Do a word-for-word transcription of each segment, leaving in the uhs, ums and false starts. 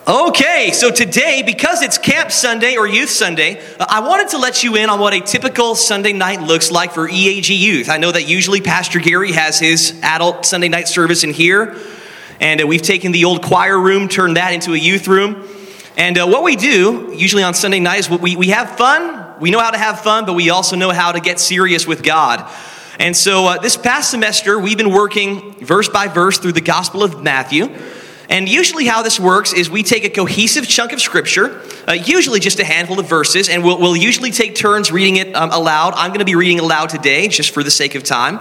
Okay, so today, because it's Camp Sunday or Youth Sunday, uh, I wanted to let you in on what a typical Sunday night looks like for E A G Youth. I know that usually Pastor Gary has his adult Sunday night service in here, and uh, we've taken the old choir room, turned that into a youth room. And uh, what we do, usually on Sunday night, is we, we have fun. We know how to have fun, but we also know how to get serious with God. And so uh, this past semester, we've been working verse by verse through the Gospel of Matthew. And usually how this works is we take a cohesive chunk of Scripture, uh, usually just a handful of verses, and we'll, we'll usually take turns reading it um, aloud. I'm going to be reading aloud today, just for the sake of time.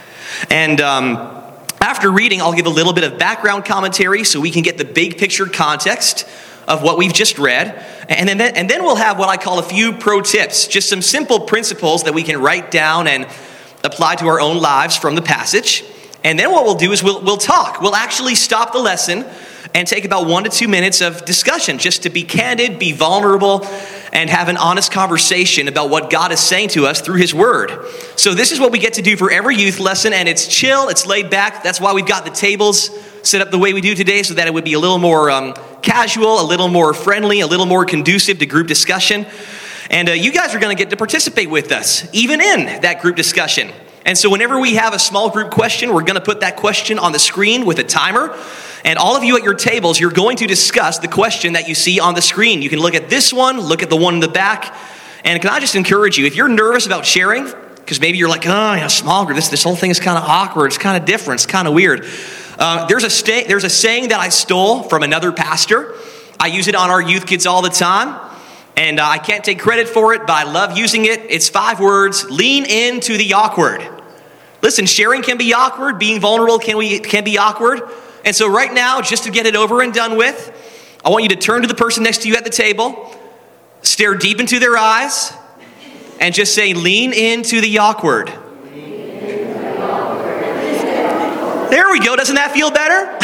And um, after reading, I'll give a little bit of background commentary so we can get the big picture context of what we've just read. And then, and then we'll have what I call a few pro tips, just some simple principles that we can write down and apply to our own lives from the passage. And then what we'll do is we'll we'll talk. We'll actually stop the lesson and take about one to two minutes of discussion just to be candid, be vulnerable, and have an honest conversation about what God is saying to us through His Word. So this is what we get to do for every youth lesson, and it's chill, it's laid back. That's why we've got the tables set up the way we do today, so that it would be a little more um, casual, a little more friendly, a little more conducive to group discussion. And uh, you guys are going to get to participate with us, even in that group discussion. And so whenever we have a small group question, we're going to put that question on the screen with a timer. And all of you at your tables, you're going to discuss the question that you see on the screen. You can look at this one, look at the one in the back. And can I just encourage you, if you're nervous about sharing, because maybe you're like, oh, you know, small group, this, this whole thing is kind of awkward, it's kind of different, it's kind of weird. Uh, there's, a sta- there's a saying that I stole from another pastor. I use it on our youth kids all the time. And uh, I can't take credit for it, but I love using it. It's five words: lean into the awkward. Listen, sharing can be awkward. Being vulnerable can, we, can be awkward. And so right now, just to get it over and done with, I want you to turn to the person next to you at the table, stare deep into their eyes, and just say, lean into the awkward. There we go. Doesn't that feel better?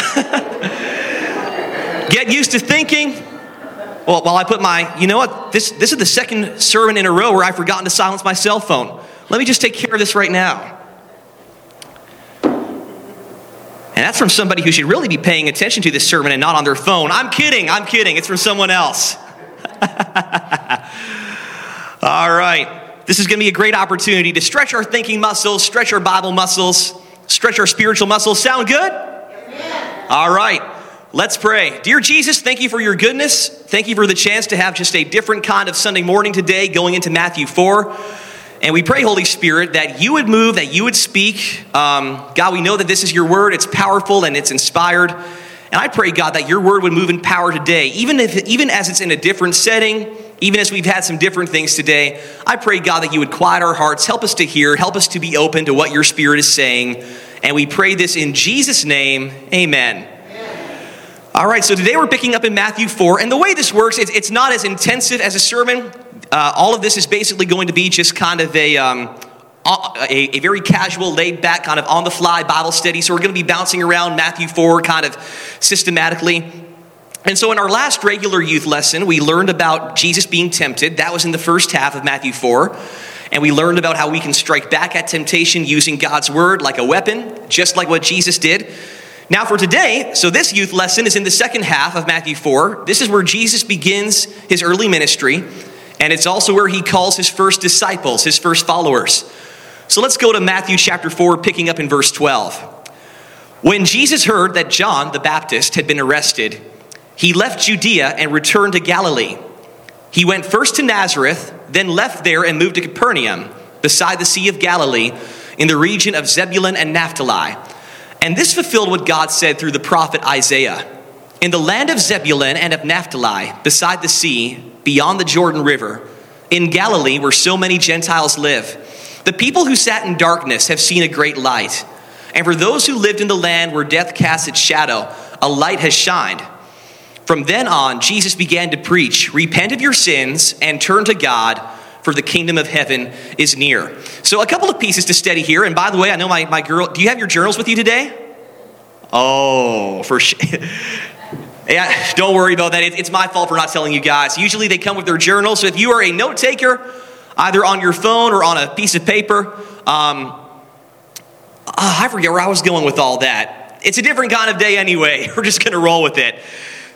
Get used to thinking. Well, while I put my, you know what, this, this is the second sermon in a row where I've forgotten to silence my cell phone. Let me just take care of this right now. And that's from somebody who should really be paying attention to this sermon and not on their phone. I'm kidding, I'm kidding. It's from someone else. All right. This is going to be a great opportunity to stretch our thinking muscles, stretch our Bible muscles, stretch our spiritual muscles. Sound good? Yeah. All right. Let's pray. Dear Jesus, thank you for your goodness. Thank you for the chance to have just a different kind of Sunday morning today, going into Matthew four. And we pray, Holy Spirit, that you would move, that you would speak. Um, God, we know that this is your word. It's powerful and it's inspired. And I pray, God, that your word would move in power today, even if, even as it's in a different setting, even as we've had some different things today. I pray, God, that you would quiet our hearts, help us to hear, help us to be open to what your Spirit is saying. And we pray this in Jesus' name. Amen. All right, so today we're picking up in Matthew four, and the way this works, it's, it's not as intensive as a sermon. Uh, all of this is basically going to be just kind of a, um, a, a very casual, laid-back, kind of on-the-fly Bible study. So we're going to be bouncing around Matthew four kind of systematically. And so in our last regular youth lesson, we learned about Jesus being tempted. That was in the first half of Matthew four. And we learned about how we can strike back at temptation using God's word like a weapon, just like what Jesus did. Now for today, so this youth lesson is in the second half of Matthew four. This is where Jesus begins his early ministry, and it's also where he calls his first disciples, his first followers. So let's go to Matthew chapter four, picking up in verse twelve. When Jesus heard that John the Baptist had been arrested, he left Judea and returned to Galilee. He went first to Nazareth, then left there and moved to Capernaum, beside the Sea of Galilee, in the region of Zebulun and Naphtali. And this fulfilled what God said through the prophet Isaiah. In the land of Zebulun and of Naphtali, beside the sea, beyond the Jordan River, in Galilee where so many Gentiles live, the people who sat in darkness have seen a great light. And for those who lived in the land where death cast its shadow, a light has shined. From then on, Jesus began to preach, repent of your sins and turn to God, for the kingdom of heaven is near. So a couple of pieces to study here. And by the way, I know my, my girl, do you have your journals with you today? Oh, for sure. Yeah, don't worry about that. It, it's my fault for not telling you guys. Usually they come with their journals. So if you are a note taker, either on your phone or on a piece of paper, um, oh, I forget where I was going with all that. It's a different kind of day anyway. We're just going to roll with it.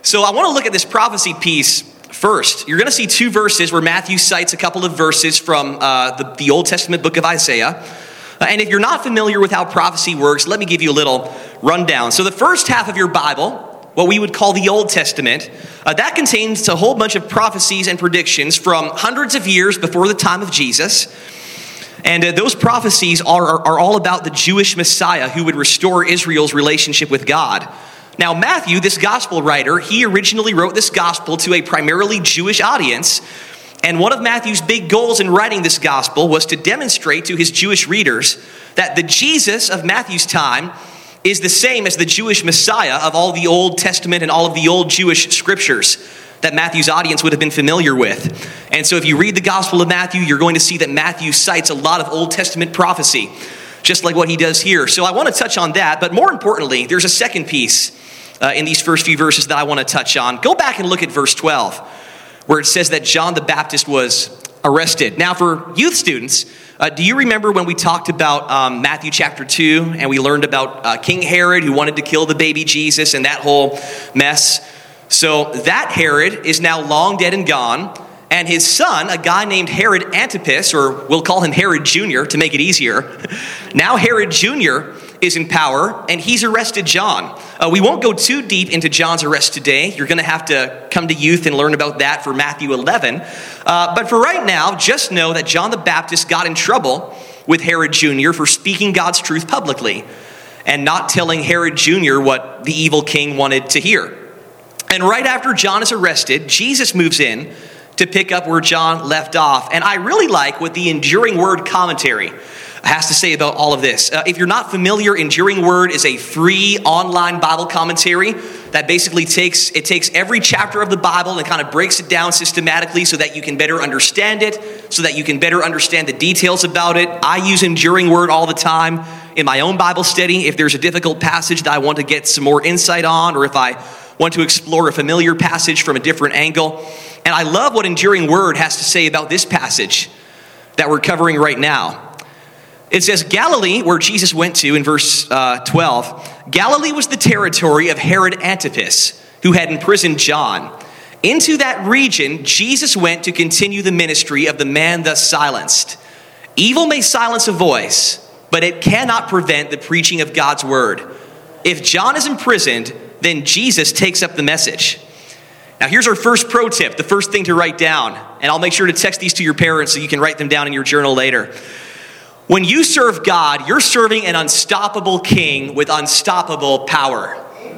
So I want to look at this prophecy piece first. You're going to see two verses where Matthew cites a couple of verses from uh, the, the Old Testament book of Isaiah. Uh, and if you're not familiar with how prophecy works, let me give you a little rundown. So the first half of your Bible, what we would call the Old Testament, uh, that contains a whole bunch of prophecies and predictions from hundreds of years before the time of Jesus. And uh, those prophecies are, are, are all about the Jewish Messiah who would restore Israel's relationship with God. Now, Matthew, this gospel writer, he originally wrote this gospel to a primarily Jewish audience. And one of Matthew's big goals in writing this gospel was to demonstrate to his Jewish readers that the Jesus of Matthew's time is the same as the Jewish Messiah of all the Old Testament and all of the old Jewish scriptures that Matthew's audience would have been familiar with. And so if you read the Gospel of Matthew, you're going to see that Matthew cites a lot of Old Testament prophecy, just like what he does here. So I want to touch on that, but more importantly, there's a second piece uh, in these first few verses that I want to touch on. Go back and look at verse twelve, where it says that John the Baptist was arrested. Now, for youth students, uh, do you remember when we talked about um, Matthew chapter two, and we learned about uh, King Herod who wanted to kill the baby Jesus and that whole mess? So that Herod is now long dead and gone, and his son, a guy named Herod Antipas, or we'll call him Herod Junior to make it easier. Now Herod Junior is in power, and he's arrested John. Uh, we won't go too deep into John's arrest today. You're going to have to come to youth and learn about that for Matthew eleven. Uh, but for right now, just know that John the Baptist got in trouble with Herod Junior for speaking God's truth publicly and not telling Herod Junior what the evil king wanted to hear. And right after John is arrested, Jesus moves in to pick up where John left off. And I really like what the Enduring Word commentary has to say about all of this. Uh, if you're not familiar, Enduring Word is a free online Bible commentary that basically takes, it takes every chapter of the Bible and kind of breaks it down systematically so that you can better understand it, so that you can better understand the details about it. I use Enduring Word all the time in my own Bible study. If there's a difficult passage that I want to get some more insight on, or if I want to explore a familiar passage from a different angle. And I love what Enduring Word has to say about this passage that we're covering right now. It says, Galilee, where Jesus went to in verse uh, twelve, Galilee was the territory of Herod Antipas, who had imprisoned John. Into that region, Jesus went to continue the ministry of the man thus silenced. Evil may silence a voice, but it cannot prevent the preaching of God's word. If John is imprisoned, then Jesus takes up the message. Now here's our first pro tip, the first thing to write down. And I'll make sure to text these to your parents so you can write them down in your journal later. When you serve God, you're serving an unstoppable king with unstoppable power.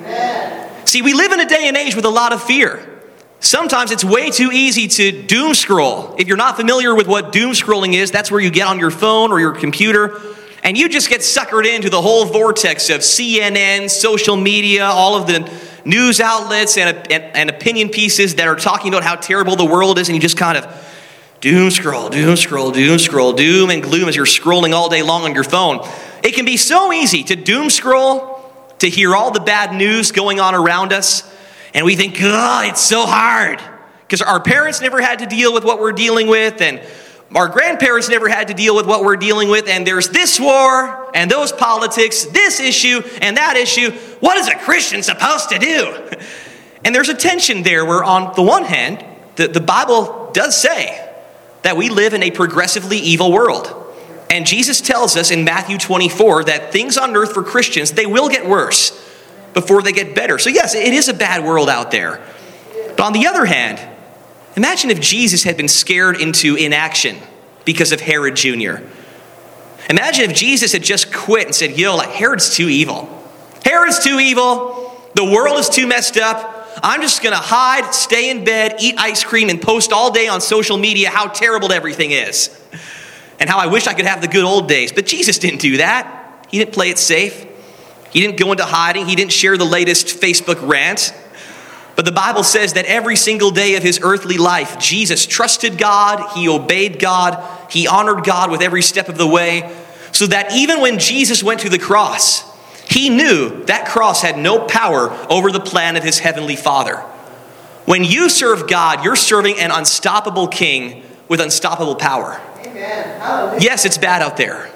Amen. See, we live in a day and age with a lot of fear. Sometimes it's way too easy to doom scroll. If you're not familiar with what doom scrolling is, that's where you get on your phone or your computer and you just get suckered into the whole vortex of C N N, social media, all of the news outlets and, and, and opinion pieces that are talking about how terrible the world is, and you just kind of doom scroll, doom scroll, doom scroll, doom and gloom as you're scrolling all day long on your phone. It can be so easy to doom scroll, to hear all the bad news going on around us, and we think, oh, it's so hard, because our parents never had to deal with what we're dealing with, and our grandparents never had to deal with what we're dealing with, and there's this war, and those politics, this issue, and that issue. What is a Christian supposed to do? And there's a tension there where, on the one hand, the, the Bible does say that we live in a progressively evil world. And Jesus tells us in Matthew twenty-four that things on earth for Christians, they will get worse before they get better. So yes, it is a bad world out there. But on the other hand, imagine if Jesus had been scared into inaction because of Herod Junior Imagine if Jesus had just quit and said, yo, like, Herod's too evil. Herod's too evil. The world is too messed up. I'm just going to hide, stay in bed, eat ice cream, and post all day on social media how terrible everything is and how I wish I could have the good old days. But Jesus didn't do that. He didn't play it safe. He didn't go into hiding. He didn't share the latest Facebook rant. But the Bible says that every single day of his earthly life, Jesus trusted God, he obeyed God, he honored God with every step of the way, so that even when Jesus went to the cross, he knew that cross had no power over the plan of his heavenly Father. When you serve God, you're serving an unstoppable king with unstoppable power. Amen. Yes, it's bad out there.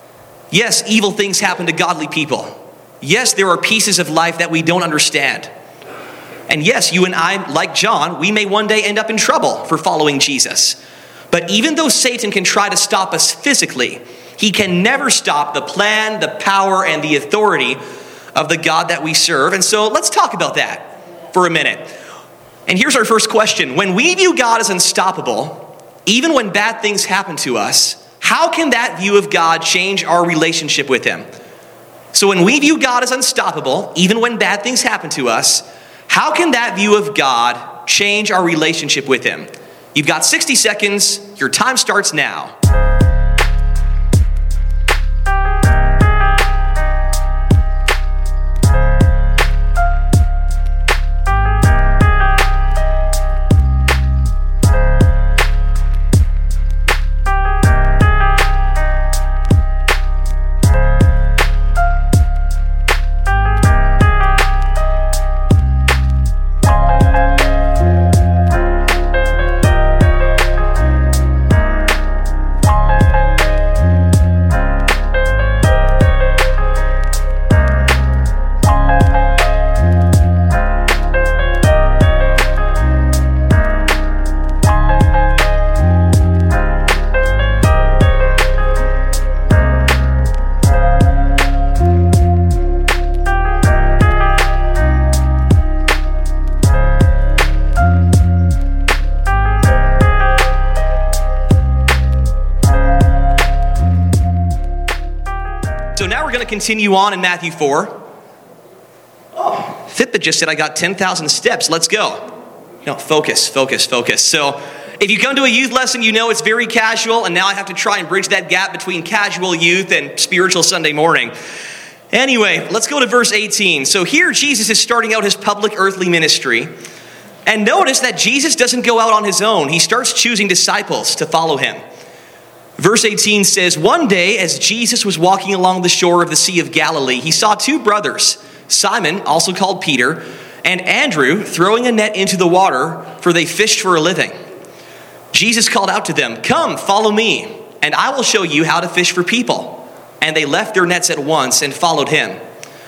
Yes, evil things happen to godly people. Yes, there are pieces of life that we don't understand. And yes, you and I, like John, we may one day end up in trouble for following Jesus. But even though Satan can try to stop us physically, he can never stop the plan, the power, and the authority of the God that we serve. And so let's talk about that for a minute. And here's our first question. When we view God as unstoppable, even when bad things happen to us, how can that view of God change our relationship with him? So when we view God as unstoppable, even when bad things happen to us, how can that view of God change our relationship with him? You've got sixty seconds. Your time starts now. So now we're going to continue on in Matthew four. Oh, Fitbit just said I got ten thousand steps. Let's go. No, focus, focus, focus. So if you come to a youth lesson, you know it's very casual, and now I have to try and bridge that gap between casual youth and spiritual Sunday morning. Anyway, let's go to verse eighteen. So here Jesus is starting out his public earthly ministry. And notice that Jesus doesn't go out on his own. He starts choosing disciples to follow him. Verse eighteen says, one day as Jesus was walking along the shore of the Sea of Galilee, he saw two brothers, Simon, also called Peter, and Andrew, throwing a net into the water, for they fished for a living. Jesus called out to them, come, follow me, and I will show you how to fish for people. And they left their nets at once and followed him.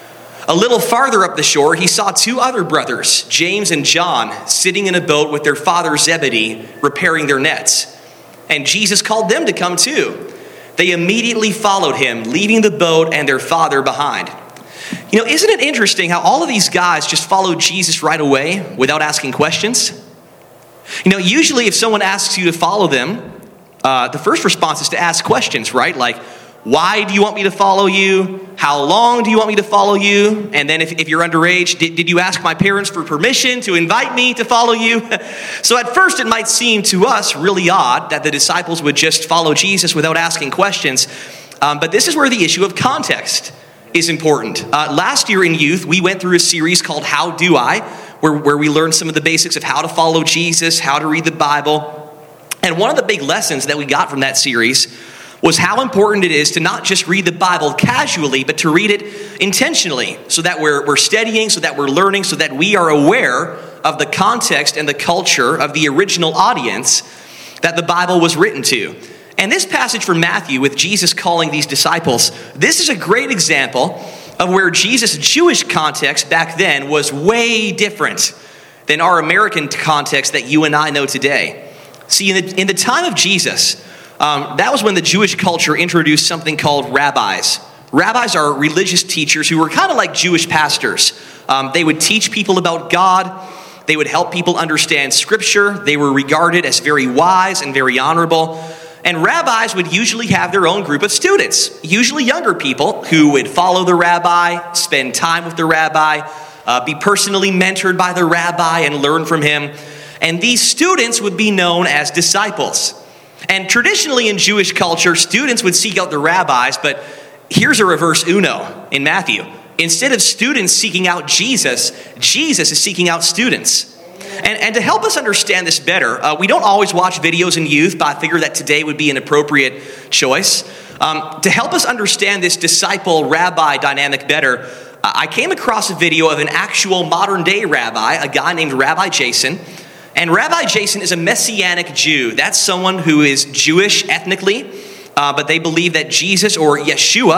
A little farther up the shore, he saw two other brothers, James and John, sitting in a boat with their father Zebedee, repairing their nets. And Jesus called them to come too. They immediately followed him, leaving the boat and their father behind. You know, isn't it interesting how all of these guys just followed Jesus right away without asking questions? You know, usually if someone asks you to follow them, uh, the first response is to ask questions, right? Like, why do you want me to follow you? How long do you want me to follow you? And then if, if you're underage, did, did you ask my parents for permission to invite me to follow you? So at first it might seem to us really odd that the disciples would just follow Jesus without asking questions. Um, but this is where the issue of context is important. Uh, last year in youth, we went through a series called How Do I? Where, where we learned some of the basics of how to follow Jesus, how to read the Bible. And one of the big lessons that we got from that series was how important it is to not just read the Bible casually, but to read it intentionally, so that we're, we're studying, so that we're learning, so that we are aware of the context and the culture of the original audience that the Bible was written to. And this passage from Matthew, with Jesus calling these disciples, this is a great example of where Jesus' Jewish context back then was way different than our American context that you and I know today. See, in the, in the time of Jesus, Um, that was when the Jewish culture introduced something called rabbis. Rabbis are religious teachers who were kind of like Jewish pastors. Um, they would teach people about God. They would help people understand Scripture. They were regarded as very wise and very honorable. And rabbis would usually have their own group of students, usually younger people, who would follow the rabbi, spend time with the rabbi, uh, be personally mentored by the rabbi and learn from him. And these students would be known as disciples. And traditionally in Jewish culture, students would seek out the rabbis, but here's a reverse uno in Matthew. Instead of students seeking out Jesus, Jesus is seeking out students. And, and to help us understand this better, uh, we don't always watch videos in youth, but I figure that today would be an appropriate choice. Um, to help us understand this disciple-rabbi dynamic better, uh, I came across a video of an actual modern-day rabbi, a guy named Rabbi Jason. And Rabbi Jason is a Messianic Jew. That's someone who is Jewish ethnically, uh, but they believe that Jesus, or Yeshua,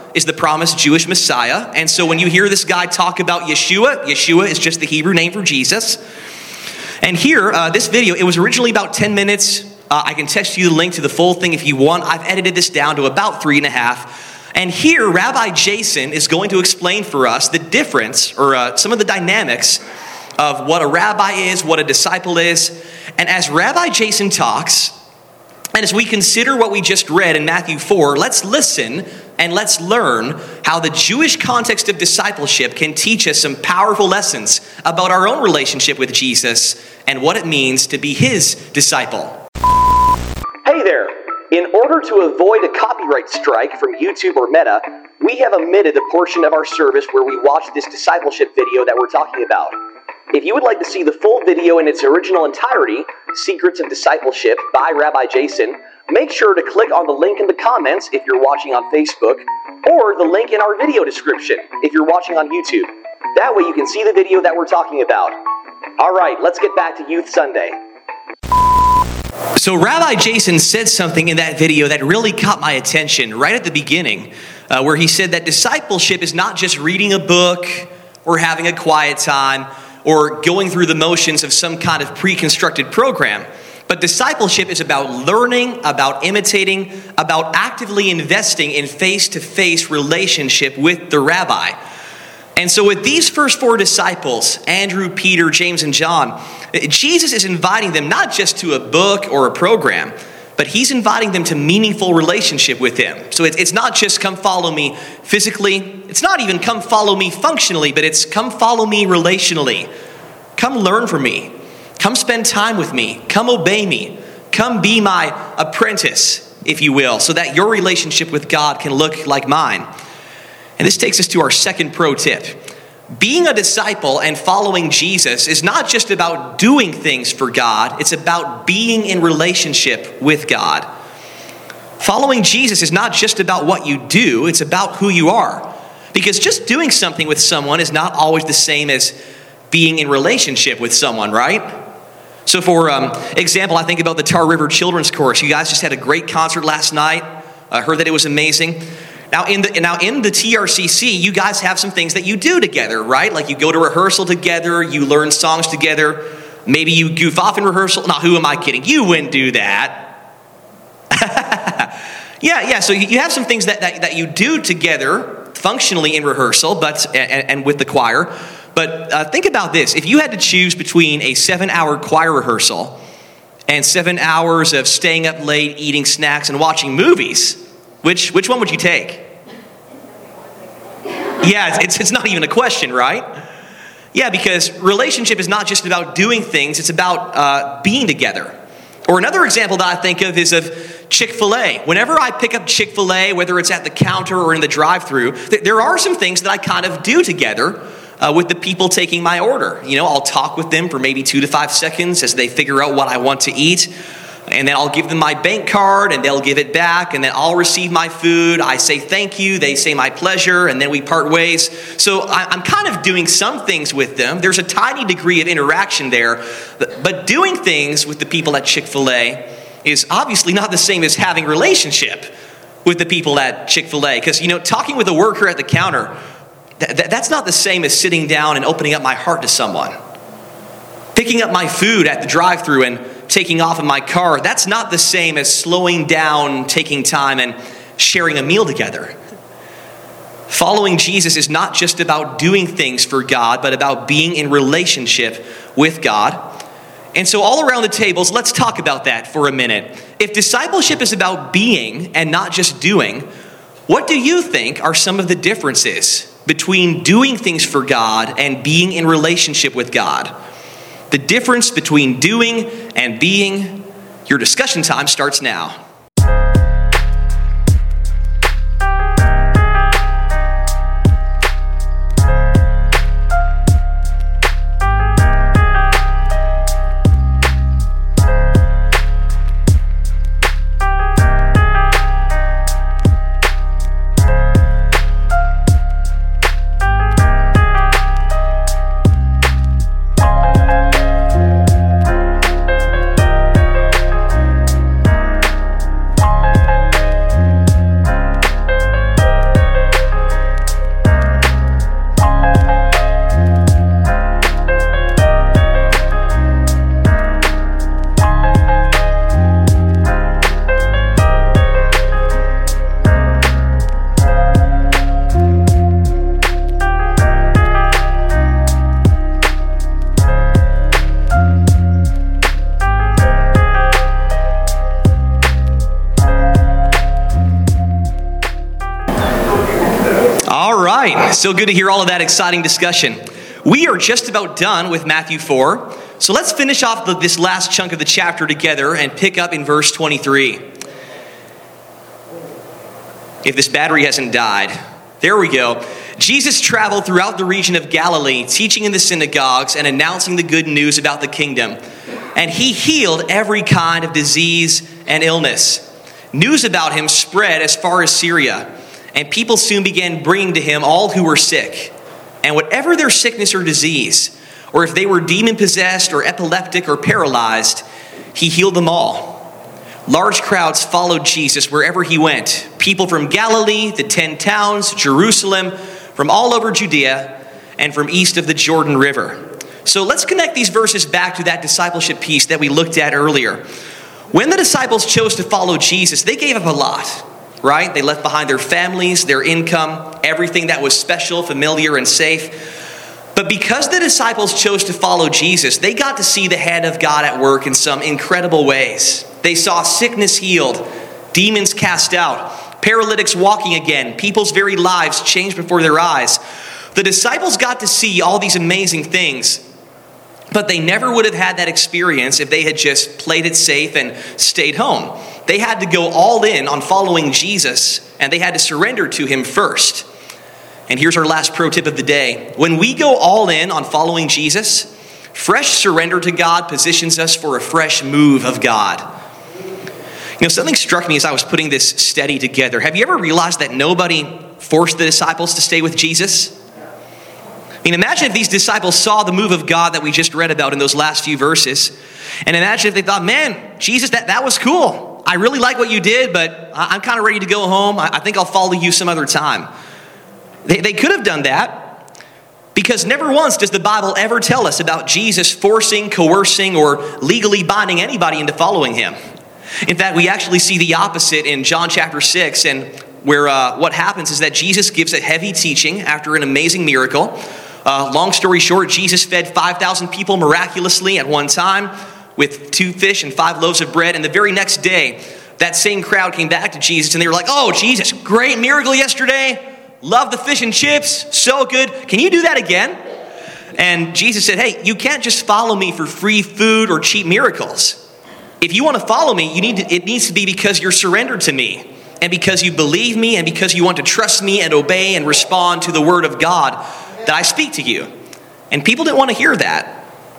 is the promised Jewish Messiah. And so when you hear this guy talk about Yeshua, Yeshua is just the Hebrew name for Jesus. And here, uh, this video, it was originally about ten minutes. Uh, I can text you the link to the full thing if you want. I've edited this down to about three and a half. And here, Rabbi Jason is going to explain for us the difference, or uh, some of the dynamics of what a rabbi is, what a disciple is. And as Rabbi Jason talks, and as we consider what we just read in Matthew four, let's listen and let's learn how the Jewish context of discipleship can teach us some powerful lessons about our own relationship with Jesus and what it means to be his disciple. Hey there! In order to avoid a copyright strike from YouTube or Meta, we have omitted the portion of our service where we watch this discipleship video that we're talking about. If you would like to see the full video in its original entirety, Secrets of Discipleship by Rabbi Jason, make sure to click on the link in the comments if you're watching on Facebook, or the link in our video description if you're watching on YouTube. That way you can see the video that we're talking about. All right, let's get back to Youth Sunday. So Rabbi Jason said something in that video that really caught my attention right at the beginning, uh, where he said that discipleship is not just reading a book or having a quiet time or going through the motions of some kind of pre-constructed program. But discipleship is about learning, about imitating, about actively investing in face-to-face relationship with the rabbi. And so with these first four disciples, Andrew, Peter, James, and John, Jesus is inviting them not just to a book or a program, but he's inviting them to meaningful relationship with him. So it's not just come follow me physically. It's not even come follow me functionally, but it's come follow me relationally. Come learn from me. Come spend time with me. Come obey me. Come be my apprentice, if you will, so that your relationship with God can look like mine. And this takes us to our second pro tip. Being a disciple and following Jesus is not just about doing things for God, it's about being in relationship with God. Following Jesus is not just about what you do, it's about who you are. Because just doing something with someone is not always the same as being in relationship with someone, right? So for um, example, I think about the Tar River Children's Chorus. You guys just had a great concert last night. I heard that it was amazing. Now in the now in the T R C C, you guys have some things that you do together, right? Like you go to rehearsal together, you learn songs together, maybe you goof off in rehearsal. Now, who am I kidding? You wouldn't do that. yeah, yeah. So you have some things that, that, that you do together functionally in rehearsal, but and, and with the choir. But uh, think about this: if you had to choose between a seven-hour choir rehearsal and seven hours of staying up late, eating snacks, and watching movies, Which which one would you take? Yeah, it's, it's not even a question, right? Yeah, because relationship is not just about doing things, it's about uh, being together. Or another example that I think of is of Chick-fil-A. Whenever I pick up Chick-fil-A, whether it's at the counter or in the drive-thru, th- there are some things that I kind of do together uh, with the people taking my order. You know, I'll talk with them for maybe two to five seconds as they figure out what I want to eat. And then I'll give them my bank card, and they'll give it back, and then I'll receive my food. I say thank you, they say my pleasure, and then we part ways. So I'm kind of doing some things with them. There's a tiny degree of interaction there, but doing things with the people at Chick-fil-A is obviously not the same as having relationship with the people at Chick-fil-A. Because, you know, talking with a worker at the counter, th- th- that's not the same as sitting down and opening up my heart to someone. Picking up my food at the drive-thru and taking off in my car, that's not the same as slowing down, taking time, and sharing a meal together. Following Jesus is not just about doing things for God, but about being in relationship with God. And so all around the tables, let's talk about that for a minute. If discipleship is about being and not just doing, what do you think are some of the differences between doing things for God and being in relationship with God? The difference between doing and being. Your discussion time starts now. So good to hear all of that exciting discussion. We are just about done with Matthew four. So let's finish off the, this last chunk of the chapter together and pick up in verse twenty-three. If this battery hasn't died. There we go. Jesus traveled throughout the region of Galilee, teaching in the synagogues and announcing the good news about the kingdom. And he healed every kind of disease and illness. News about him spread as far as Syria, and people soon began bringing to him all who were sick. And whatever their sickness or disease, or if they were demon-possessed or epileptic or paralyzed, he healed them all. Large crowds followed Jesus wherever he went. People from Galilee, the ten towns, Jerusalem, from all over Judea, and from east of the Jordan River. So let's connect these verses back to that discipleship piece that we looked at earlier. When the disciples chose to follow Jesus, they gave up a lot, right? They left behind their families, their income, everything that was special, familiar, and safe. But because the disciples chose to follow Jesus, they got to see the hand of God at work in some incredible ways. They saw sickness healed, demons cast out, paralytics walking again, people's very lives changed before their eyes. The disciples got to see all these amazing things, but they never would have had that experience if they had just played it safe and stayed home. They had to go all in on following Jesus, and they had to surrender to him first. And here's our last pro tip of the day. When we go all in on following Jesus, fresh surrender to God positions us for a fresh move of God. You know, something struck me as I was putting this study together. Have you ever realized that nobody forced the disciples to stay with Jesus? I mean, imagine if these disciples saw the move of God that we just read about in those last few verses. And imagine if they thought, man, Jesus, that, that was cool. I really like what you did, but I'm kind of ready to go home. I, I think I'll follow you some other time. They, they could have done that because never once does the Bible ever tell us about Jesus forcing, coercing, or legally binding anybody into following him. In fact, we actually see the opposite in John chapter six, and where uh, what happens is that Jesus gives a heavy teaching after an amazing miracle. Uh, long story short, Jesus fed five thousand people miraculously at one time with two fish and five loaves of bread. And the very next day, that same crowd came back to Jesus and they were like, oh, Jesus, great miracle yesterday. Love the fish and chips. So good. Can you do that again? And Jesus said, hey, you can't just follow me for free food or cheap miracles. If you want to follow me, you need to, it needs to be because you're surrendered to me and because you believe me and because you want to trust me and obey and respond to the word of God that I speak to you. And people didn't want to hear that.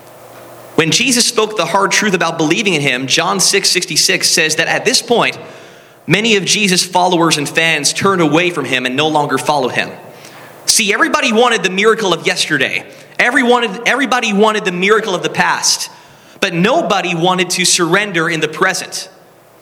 When Jesus spoke the hard truth about believing in him, John six sixty-six says that at this point, many of Jesus' followers and fans turned away from him and no longer followed him. See, everybody wanted the miracle of yesterday. Everyone, everybody wanted the miracle of the past. But nobody wanted to surrender in the present.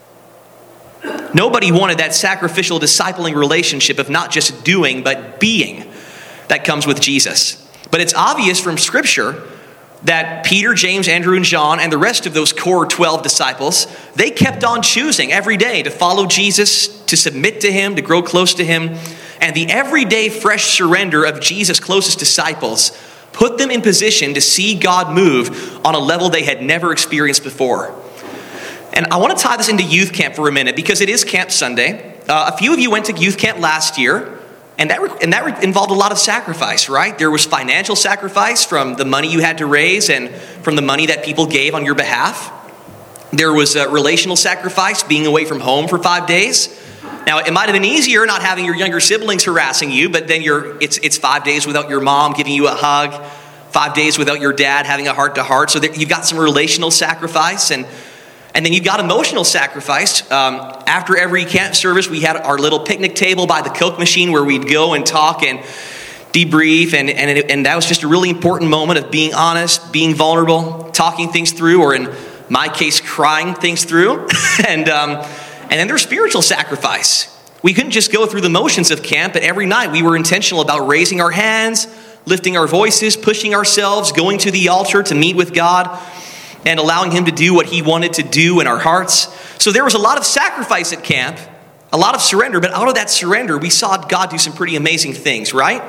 Nobody wanted that sacrificial discipling relationship of not just doing, but being that comes with Jesus. But it's obvious from Scripture that Peter, James, Andrew, and John, and the rest of those core twelve disciples, they kept on choosing every day to follow Jesus, to submit to him, to grow close to him. And the everyday fresh surrender of Jesus' closest disciples put them in position to see God move on a level they had never experienced before. And I want to tie this into youth camp for a minute because it is Camp Sunday. Uh, a few of you went to youth camp last year, and that, re- and that re- involved a lot of sacrifice, right? There was financial sacrifice from the money you had to raise and from the money that people gave on your behalf. There was a relational sacrifice, being away from home for five days. Now, it might have been easier not having your younger siblings harassing you, but then you're, it's it's five days without your mom giving you a hug, five days without your dad having a heart-to-heart. So there, you've got some relational sacrifice, and, and then you've got emotional sacrifice. Um, after every camp service, we had our little picnic table by the Coke machine where we'd go and talk and debrief, and, and, it, and that was just a really important moment of being honest, being vulnerable, talking things through, or in my case, crying things through. and um And then there's spiritual sacrifice. We couldn't just go through the motions of camp, but every night we were intentional about raising our hands, lifting our voices, pushing ourselves, going to the altar to meet with God, and allowing him to do what he wanted to do in our hearts. So there was a lot of sacrifice at camp, a lot of surrender, but out of that surrender, we saw God do some pretty amazing things, right?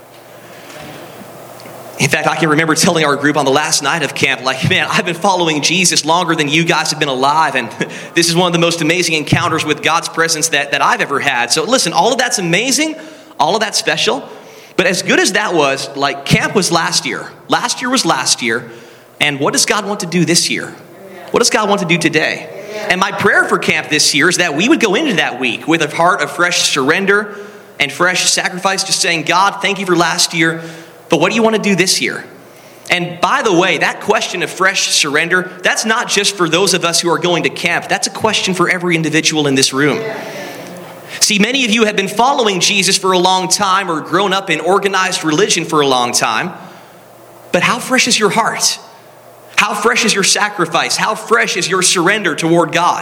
In fact, I can remember telling our group on the last night of camp, like, man, I've been following Jesus longer than you guys have been alive, and this is one of the most amazing encounters with God's presence that, that I've ever had. So listen, all of that's amazing, all of that's special, But as good as that was, like camp was last year. Last year was last year. And what does God want to do this year? What does God want to do today? And my prayer for camp this year is that we would go into that week with a heart of fresh surrender and fresh sacrifice, just saying, God, thank you for last year, but what do you want to do this year? And by the way, that question of fresh surrender, that's not just for those of us who are going to camp. That's a question for every individual in this room. See, many of you have been following Jesus for a long time or grown up in organized religion for a long time, but how fresh is your heart? How fresh is your sacrifice? How fresh is your surrender toward God?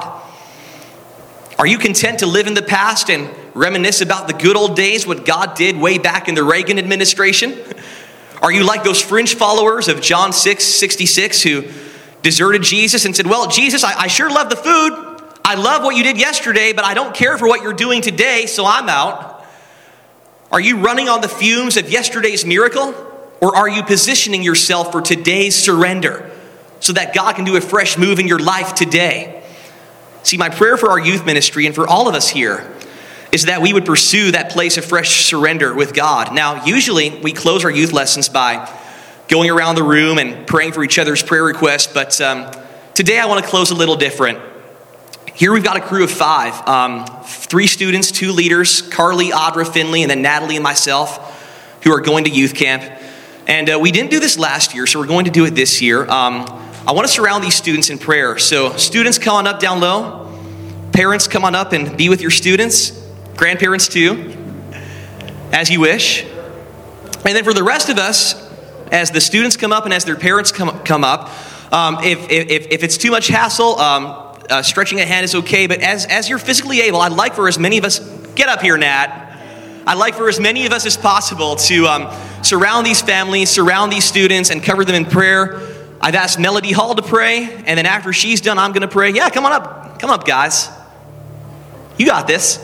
Are you content to live in the past and reminisce about the good old days, what God did way back in the Reagan administration? Are you like those fringe followers of John six sixty-six who deserted Jesus and said, well, Jesus, I, I sure love the food. I love what you did yesterday, but I don't care for what you're doing today, so I'm out. Are you running on the fumes of yesterday's miracle? Or are you positioning yourself for today's surrender so that God can do a fresh move in your life today? See, my prayer for our youth ministry and for all of us here is that we would pursue that place of fresh surrender with God. Now, usually we close our youth lessons by going around the room and praying for each other's prayer requests, but um, today I want to close a little different. Here we've got a crew of five, um, three students, two leaders, Carly, Audra, Finley, and then Natalie and myself, who are going to youth camp. And uh, we didn't do this last year, so we're going to do it this year. Um, I want to surround these students in prayer. So students, come on up down low. Parents, come on up and be with your students. Grandparents too, as you wish. And then for the rest of us, as the students come up and as their parents come, come up, um, if, if, if it's too much hassle, um, uh, stretching a hand is okay. But as, as you're physically able, I'd like for as many of us, get up here, Nat. I'd like for as many of us as possible to um, surround these families, surround these students, and cover them in prayer. I've asked Melody Hall to pray, and then after she's done, I'm going to pray. Yeah, come on up. Come up, guys. You got this.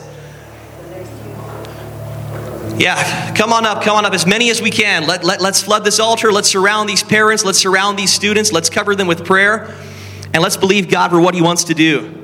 Yeah, come on up, come on up, as many as we can. Let, let, let's flood this altar. Let's surround these parents. Let's surround these students. Let's cover them with prayer. And let's believe God for what he wants to do.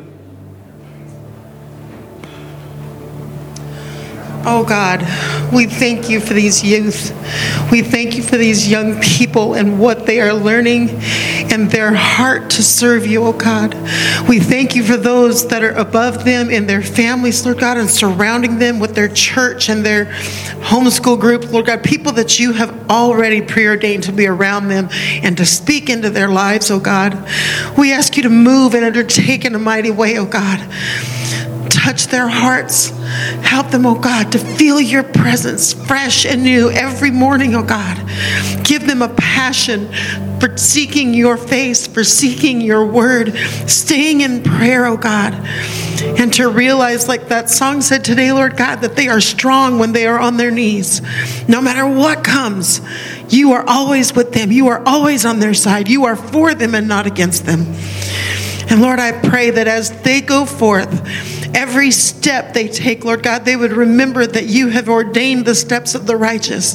Oh God, we thank you for these youth. We thank you for these young people and what they are learning and their heart to serve you, oh God. We thank you for those that are above them in their families, Lord God, and surrounding them with their church and their homeschool group, Lord God, people that you have already preordained to be around them and to speak into their lives, oh God. We ask you to move and undertake in a mighty way, oh God. Touch their hearts. Help them, oh God, to feel your presence fresh and new every morning, oh God. Give them a passion for seeking your face, for seeking your word, staying in prayer, oh God. And to realize, like that song said today, Lord God, that they are strong when they are on their knees. No matter what comes, you are always with them. You are always on their side. You are for them and not against them. And Lord, I pray that as they go forth, every step they take, Lord God, they would remember that you have ordained the steps of the righteous.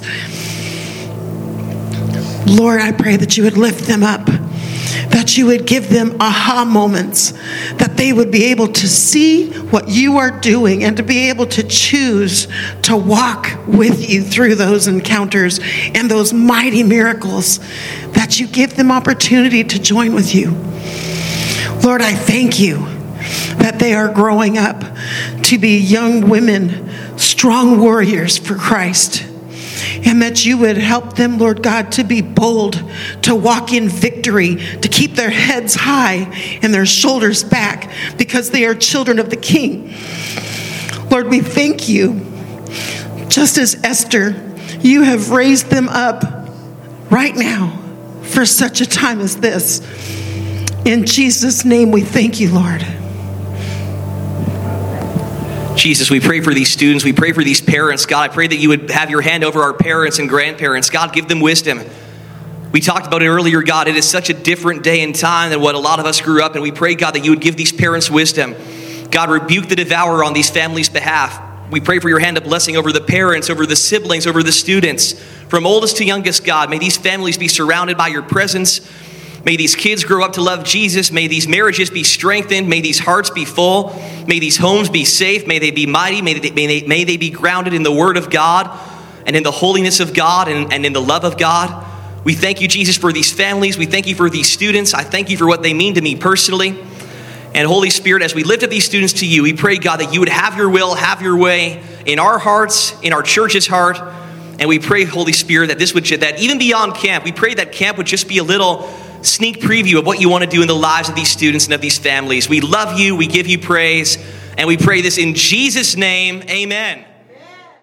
Lord, I pray that you would lift them up, that you would give them aha moments, that they would be able to see what you are doing and to be able to choose to walk with you through those encounters and those mighty miracles, that you give them opportunity to join with you. Lord, I thank you that they are growing up to be young women, strong warriors for Christ, and that you would help them, Lord God, to be bold, to walk in victory, to keep their heads high and their shoulders back because they are children of the King. Lord, we thank you. Just as Esther, you have raised them up right now for such a time as this. In Jesus' name, we thank you, Lord. Jesus, we pray for these students. We pray for these parents. God, I pray that you would have your hand over our parents and grandparents. God, give them wisdom. We talked about it earlier, God. It is such a different day and time than what a lot of us grew up in. We pray, God, that you would give these parents wisdom. God, rebuke the devourer on these families' behalf. We pray for your hand of blessing over the parents, over the siblings, over the students, from oldest to youngest, God. May these families be surrounded by your presence. May these kids grow up to love Jesus. May these marriages be strengthened. May these hearts be full. May these homes be safe. May they be mighty. May they, may they, may they be grounded in the word of God. and in the holiness of God and, and in the love of God. We thank you, Jesus, for these families. We thank you for these students. I thank you for what they mean to me personally. And Holy Spirit, as we lift up these students to you, we pray, God, that you would have your will, have your way in our hearts, in our church's heart. And we pray, Holy Spirit, that this would, that even beyond camp, we pray that camp would just be a little sneak preview of what you want to do in the lives of these students and of these families. We love you, we give you praise, and we pray this in Jesus' name, amen.